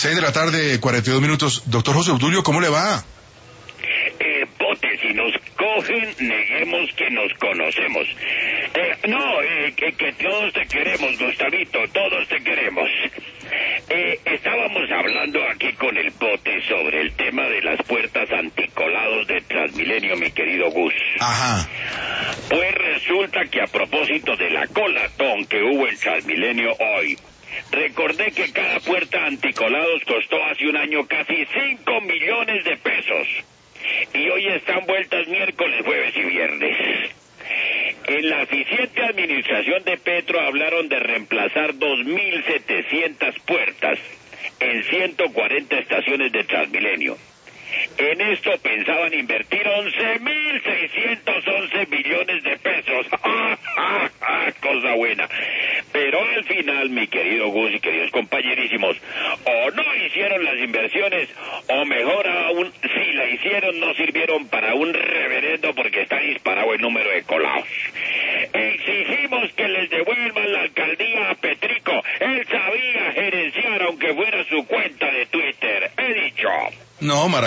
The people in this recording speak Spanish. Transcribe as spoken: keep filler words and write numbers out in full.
Seis de la tarde, cuarenta y dos minutos. Doctor José Obdulio, ¿cómo le va? Eh, Pote, si nos cogen, neguemos que nos conocemos. Eh, no, eh, que, que todos te queremos, Gustavito, todos te queremos. Eh, estábamos hablando aquí con el Pote sobre el tema de las puertas anticolados de Transmilenio, mi querido Gus. Ajá. Pues resulta que a propósito de la colatón que hubo en Transmilenio hoy, recordé que cada puerta anticolados costó hace un año casi cinco millones de pesos. Y hoy están vueltas miércoles, jueves y viernes. En la eficiente administración de Petro hablaron de reemplazar dos mil setecientas puertas en ciento cuarenta estaciones de Transmilenio. En esto pensaban invertir once mil seiscientos once millones de pesos. Cosa buena. Pero al final, mi querido Gus y queridos compañerísimos, o no hicieron las inversiones, o mejor aún, si la hicieron, no sirvieron para un reverendo porque está disparado el número de colados. Exigimos que les devuelvan la alcaldía a Petrico. Él sabía gerenciar aunque fuera su cuenta de Twitter. He dicho. No, maravilloso.